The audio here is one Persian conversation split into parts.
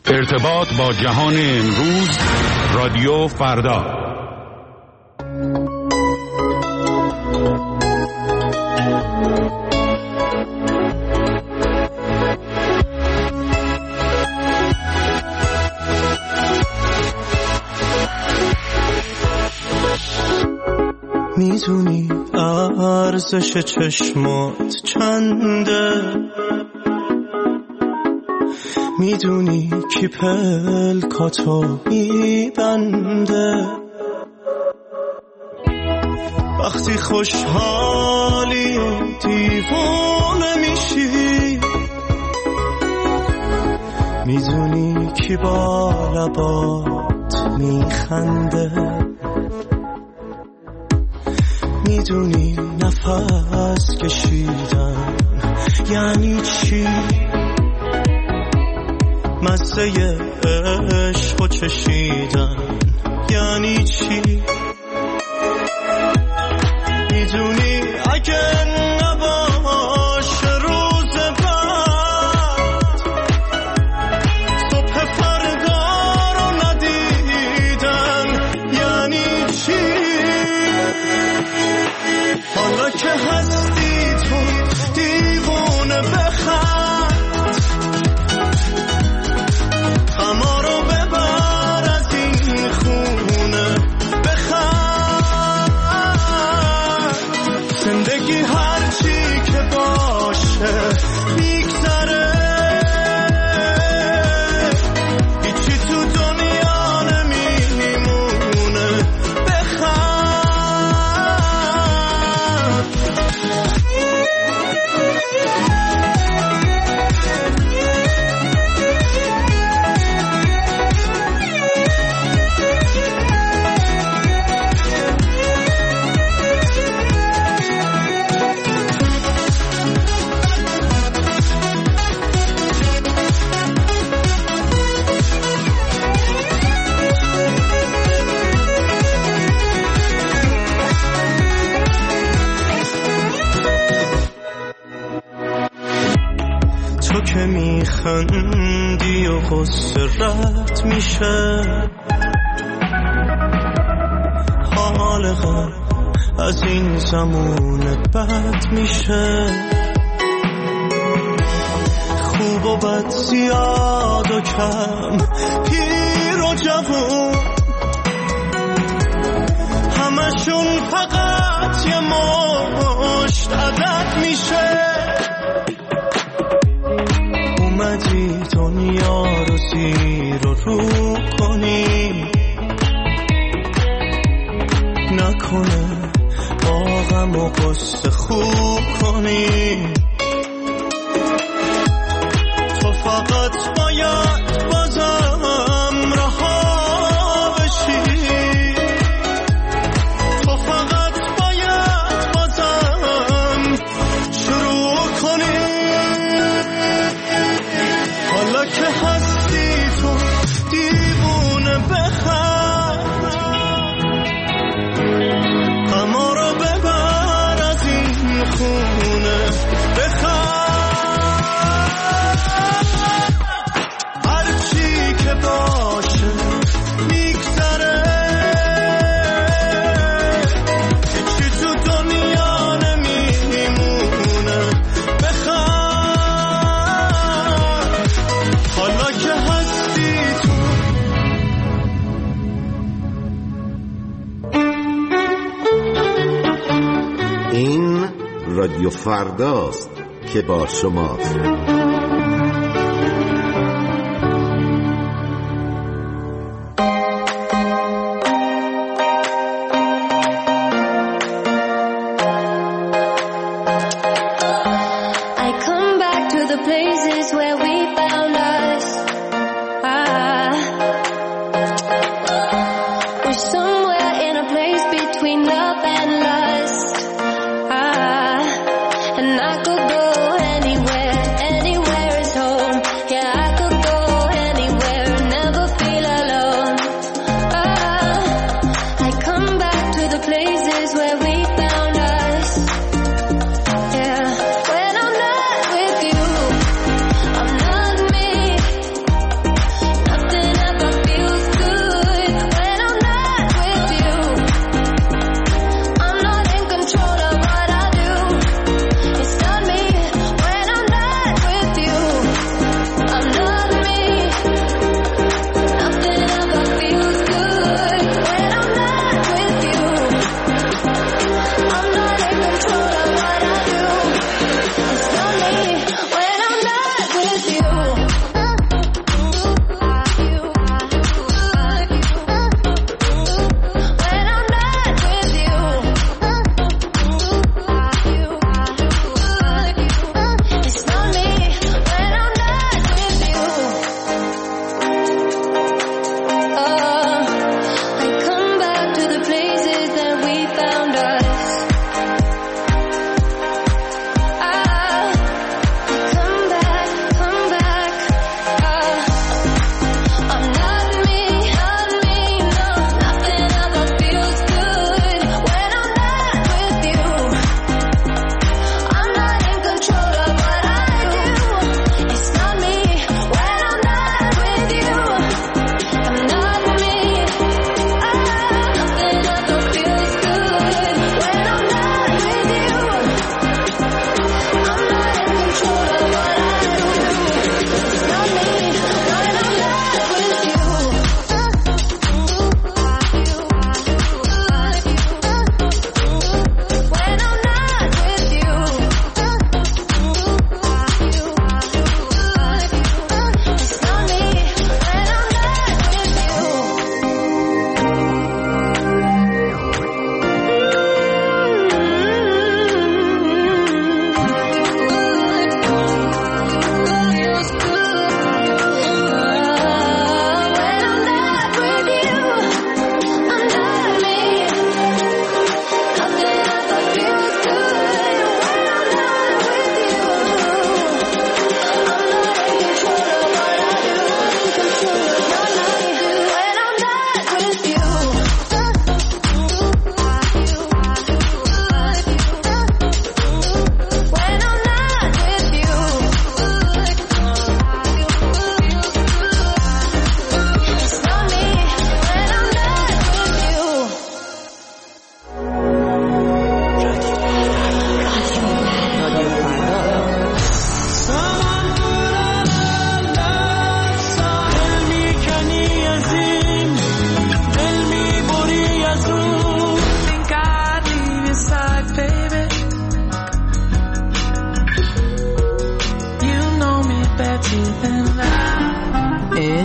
ارتباط با جهان امروز، رادیو فردا. میدونی ارزش چشمات چنده، میدونی کی پلکاتو میبنده، وقتی خوشحالی دیوانه میشی، میدونی کی با لبات میخنده، میدونی نفس کشیدن یعنی چی، مزه عشقو چشیدن یعنی چی، میدونی اگه نباشه روز بعد، صبح فردا رو ندیدن یعنی چی، حالا که هستی تو دیوونه بخند، غما رو ببر از این خونه بخند، زندگی هرچی که باشه میگذره، هیچی تو دنیا نمیمونه بخند. تو که میخندی و غصه رد میشه، حال غم از این زمونه بد میشه، خوب و بد زیاد و کم پیر و جوون، همشون فقط یه مشت عدد میشه، اومدی دنیا رو زیر و رو کنی، نکنه با غم و غصه خوب کنی، تو فقط باید بازم رها بشی، تو فقط باید بازم شروع کنی، حالا که هستی تو دیوونه بخند، غما رو ببر از این خونه بخند، هرچی که باشه میگذره، هیچی تو دنیا نمیمونه بخند، حالا که هستی تو. این رادیو فرداست که با شماست. I come back to the places where we found us. We're somewhere in a place between love and lust. And I could go anywhere, anywhere.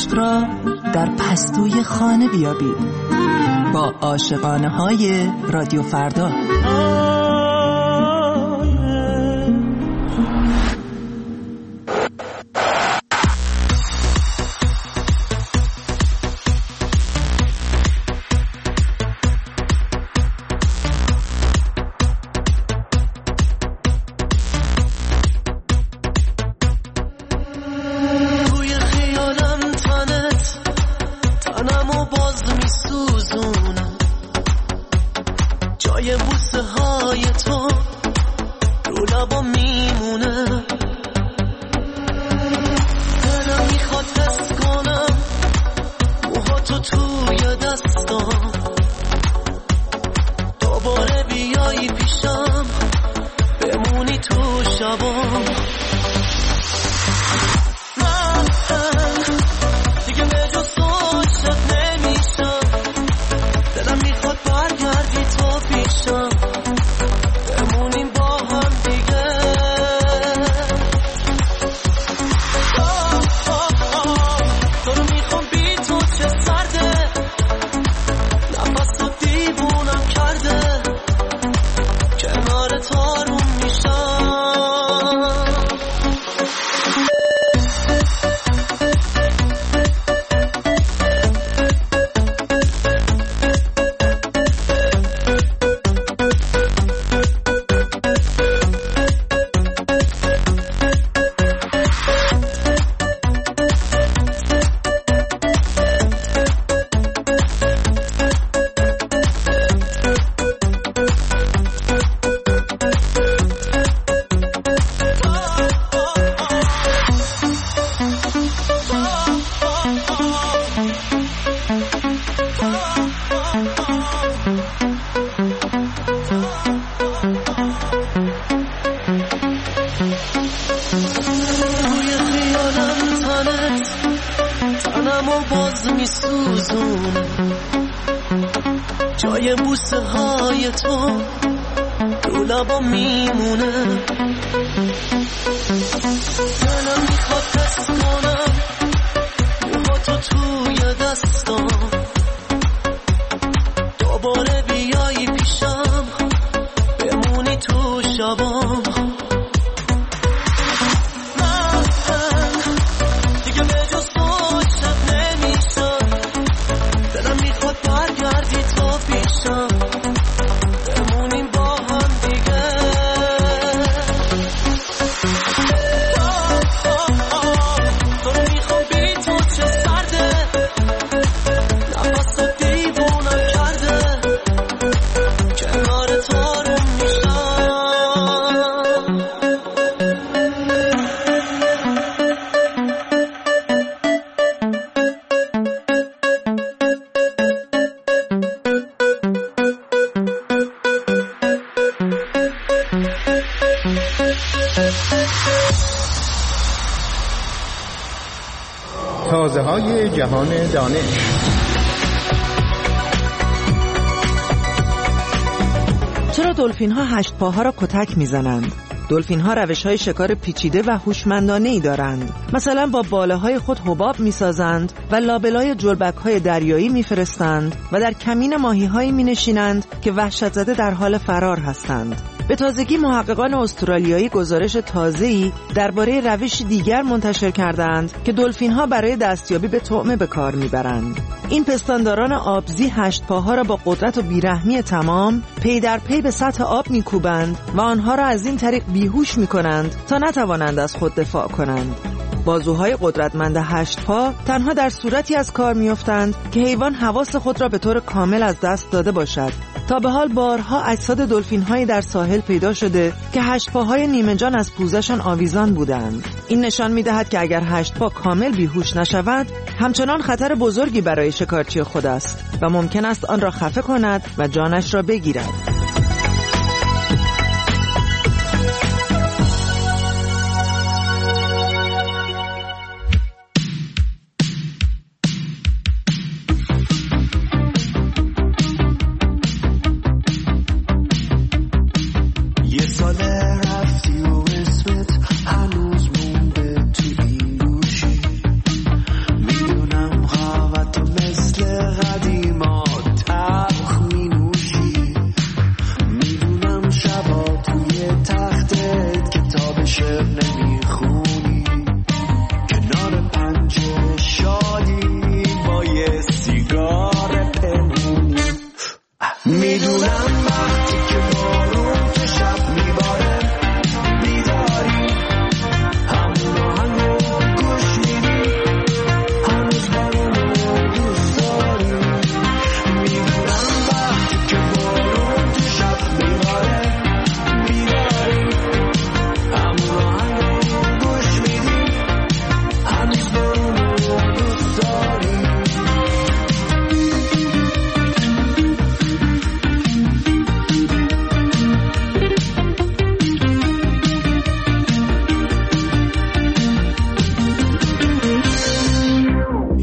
عشق را در پستوی خانه بیابید با عاشقانه های رادیو فردا. جای بوسه های تو رو لبا میمونه، دلم میخواد دست کنم موها تو توی دستام، دوباره بیایی پیشم بمونی تو شبام. تازه های جهان دانش. چرا دلفین ها 8 پاها را کتک میزنند؟ دلفین ها روش های شکار پیچیده و هوشمندانه ای دارند. مثلا با باله های خود حباب میسازند و لابلای جلبک های دریایی میفرستند و در کمین ماهی هایی می نشینند که وحشت زده در حال فرار هستند. به تازگی محققان استرالیایی گزارش تازه‌ای درباره روش دیگر منتشر کردند که دلفین‌ها برای دستیابی به طعمه به کار می‌برند. این پستانداران آبزی 8 پاها را با قدرت و بیرحمی تمام پی در پی به سطح آب می‌کوبند و آنها را از این طریق بیهوش می‌کنند تا نتوانند از خود دفاع کنند. بازوهای قدرتمند 8 پا تنها در صورتی از کار می‌افتند که حیوان حواس خود را به طور کامل از دست داده باشد. تا به حال بارها اجساد دلفین‌هایی در ساحل پیدا شده که 8 پاهای نیمه جان از پوزشان آویزان بودند. این نشان می‌دهد که اگر 8 پا کامل بیهوش نشود، همچنان خطر بزرگی برای شکارچی خود است و ممکن است آن را خفه کند و جانش را بگیرد. میدونم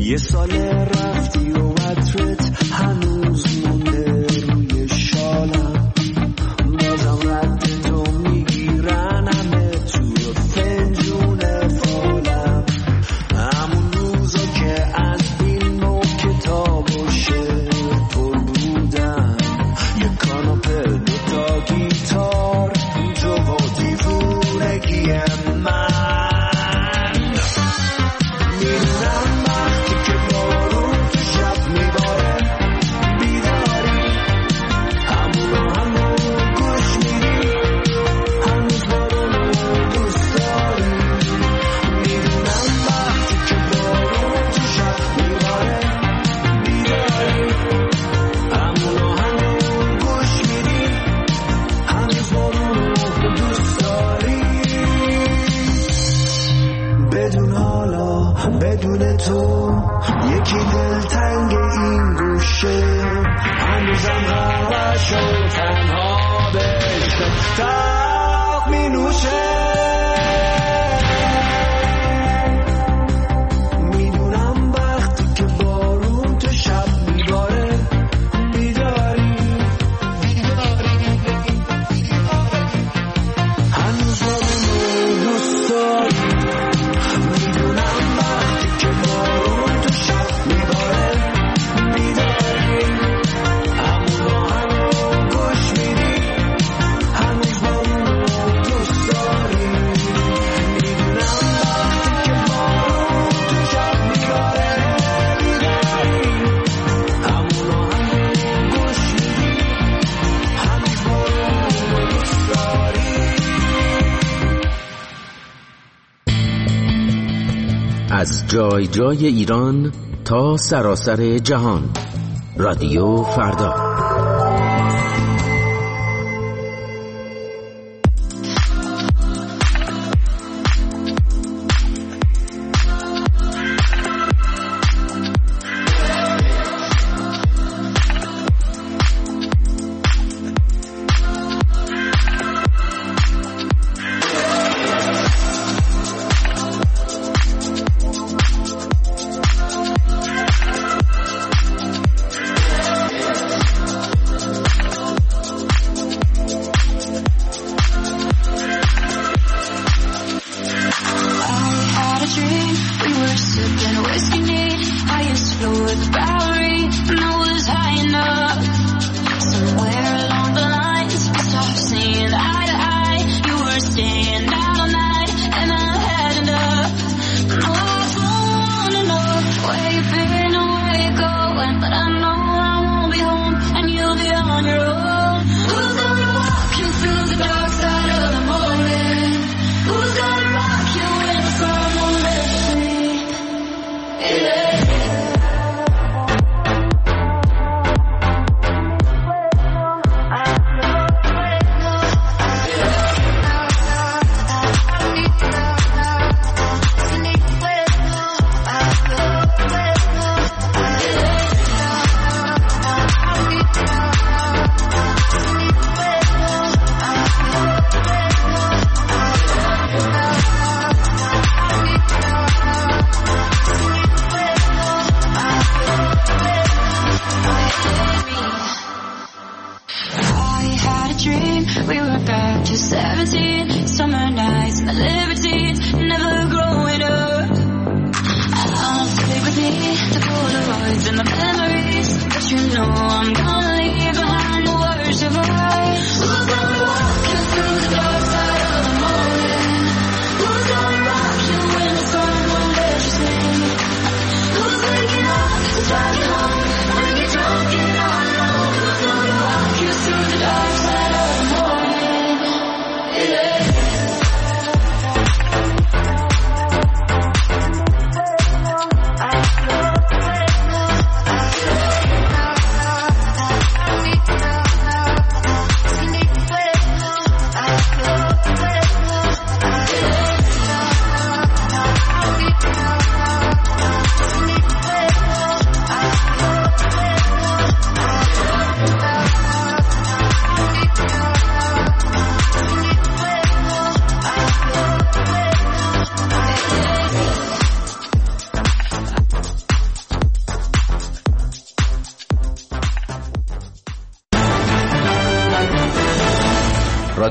یه سال رفتی و عطرت هنوز مونده روی شالم، بازم رد تو میگیرن همه تو فنجون فالم. همون روزا که از فیلم و کتاب و شعر پر بودم، یه کاناپه دوتا گیتار تو و دیوونگی من. میدونم وقتی که بارون تو شب میباره بیداری، همون گوش میدی، هنوز بارون رو دوست داری. میدونم وقتی که بارون تو شب میباره بیداری، همون گوش میدی، هنوز بارون رو دوست داری. بدون حالا بدون تو یکی دلتنگ این گوشه، هنوزم همش و تنها بهش تاق می نوشه. میدونم وقتی که بارون تو شب میباره بیداری، هنوز بارون رو دوست داری. میدونم وقتی که بارون تو شب میباره بیداری، همون گوش میدی، هنوز بارون رو دوست داری. میدونم وقتی که بارون تو شب میباره بیداری، همون گوش میدی، هنوز بارون رو دوست داری. از جای جای ایران تا سراسر جهان، رادیو فردا.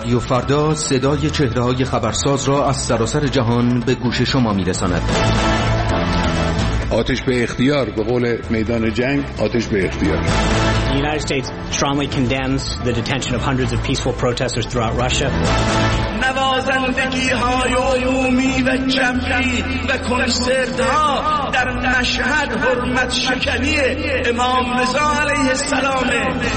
رادیو فردا صدای چهره‌های خبرساز را از سراسر جهان به گوش شما می‌رساند. آتش به اختیار، به قول میدان جنگ، آتش به اختیار. The United States strongly condemns the detention of hundreds of peaceful protesters throughout Russia. نوازندگی‌های عمومی و جمعی و کنسرت‌ها در مشهد حرمت شکنی امام رضا علیه السلام.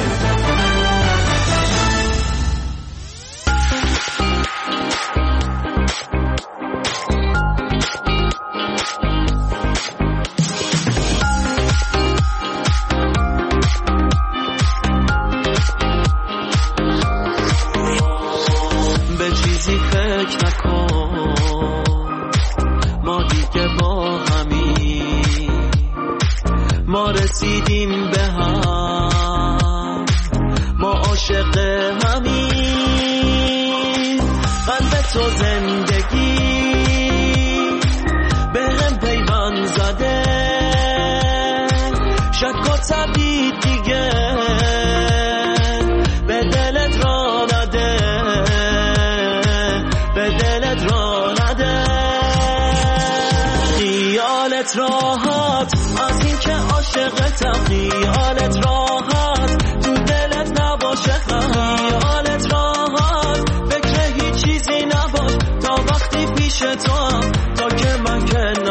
ما رسیدیم به هم، ما عاشق همین، قلب تو زندگی به هم پیوند زده، شک و تردید دیگه به دلت را نده، به دلت را نده. خیالت راحت از این که عاشقتم، خیالت راحت تو دلت نباشه، خیالت راحت فکر هیچ چیزی نباش تا وقتی پیش تو هم، تا که من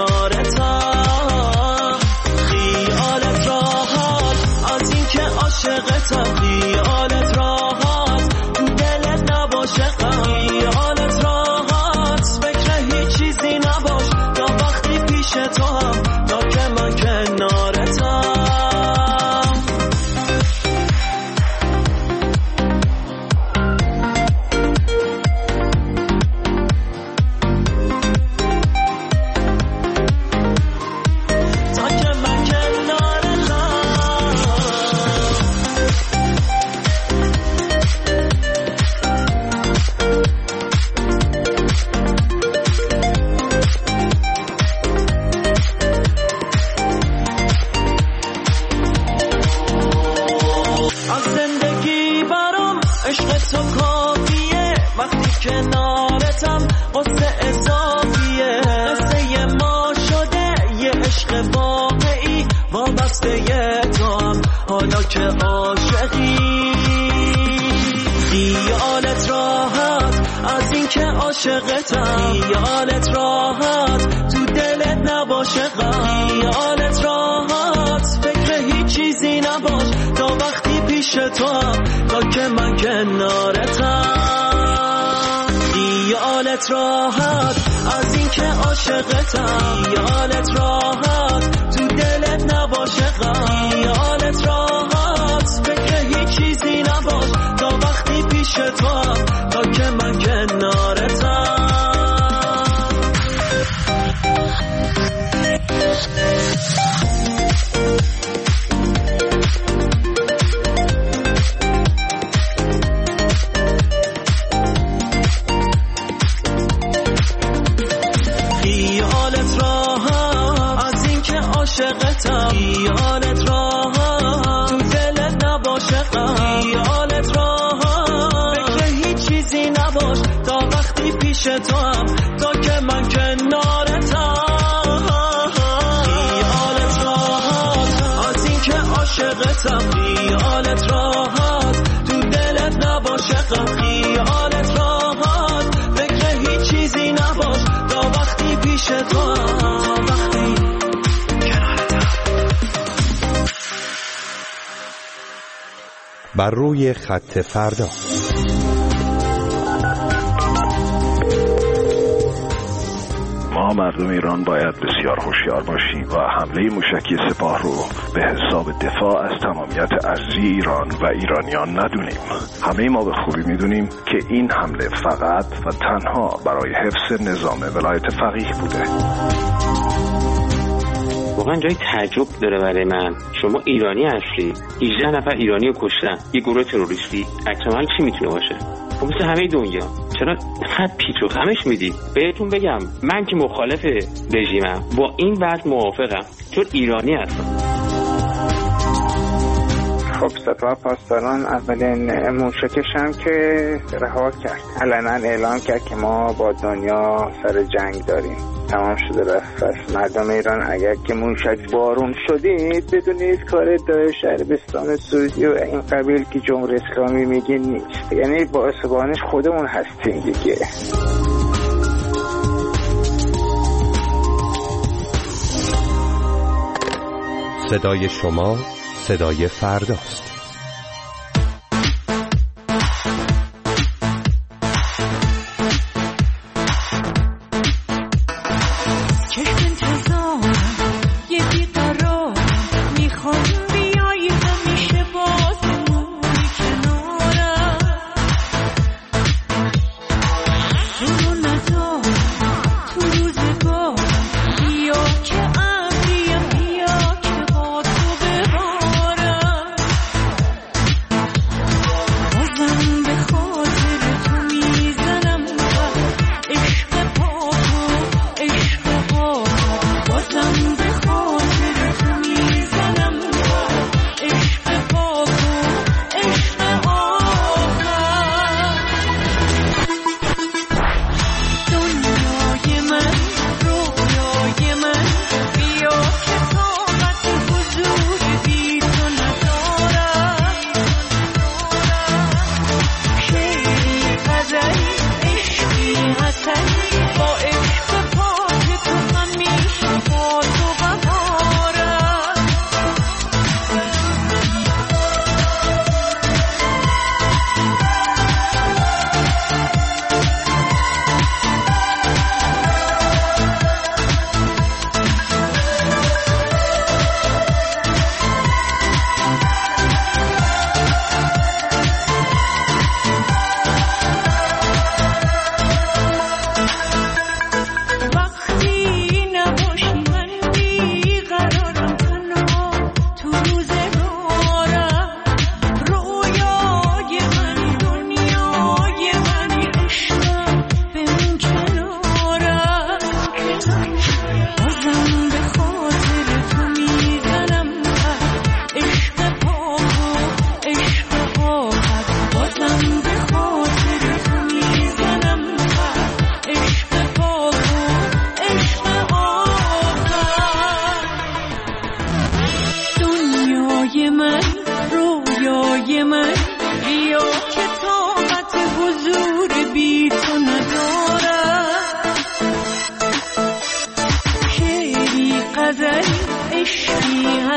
کنارتم. خیالت راحت از این که عاشقتم، خیالت راحت تو دلت نباشه، خیالت راحت فکر هیچ چیزی نباش تا وقتی پیش تو هم، تا که من کنارتم. کنارتم قصه اضافیه، قصه ما شده یه عشق واقعی، وابسته تو هم حالا که عاشقی. خیالت راحت از این که عاشقتم، خیالت راحت تو دلت نباشه، خیالت راحت فکر هیچ چیزی نباش تا وقتی پیش تو هم، تا که من کنارتم. خیالت راحت از این که عاشقتم، خیالت راحت تو دلت نباشه، خیالت راحت فکر هیچ چیزی نباش تا وقتی پیش تو هم، تا که من کنارتم. عاشقتم، خیالت راحت تو دلت نباشه، خیالت راحت فکر هیچ چیزی نباش تا وقتی پیش تو هم، تا که من کنارتم. خیالت راحت از این که عاشقتم، خیالت راحت تو دلت نباشه، خیالت راحت فکر هیچ چیزی نباش تا وقتی پیش تو هم. بر روی خط فردا. ما مردم ایران باید بسیار هوشیار باشیم و حمله موشکی سپاه رو به حساب دفاع از تمامیت ارضی ایران و ایرانیان ندونیم. همه ما به خوبی میدونیم که این حمله فقط و تنها برای حفظ نظام ولایت فقیه بوده. واقعا جای تعجب داره برای من. شما ایرانی هستی، 18 نفر ایرانی رو کشتن، یه گروه تروریستی، احتمال چی میتونه باشه؟ خب مثل همه دنیا چرا خط پیچ و خمش میدید؟ بهتون بگم من که مخالف رژیمم، با این وضع موافقم چون ایرانی هستم. خب سپاه پاسداران اولین موشکش هم که رها کرد، علنا اعلام کرد که ما با دنیا سر جنگ داریم، تمام شده رفت. پس مردم ایران اگر که موشک بارون شدید بدونید کار داعش عربستان سعودی و این قبیل که جمهوری اسلامی میگه نیست، یعنی باعث بانش خودمون هستیم دیگه. صدای شما صدای فرداست.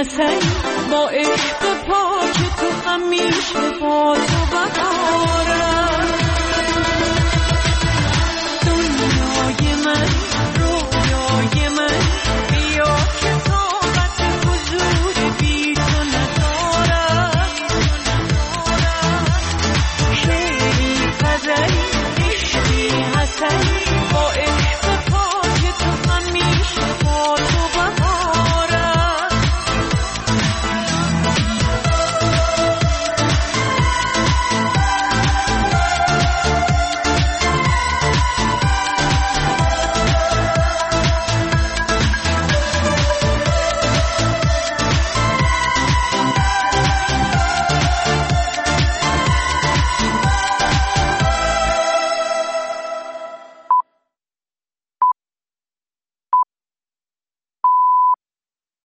با عشق پاک تو همیشه باز و بهارم.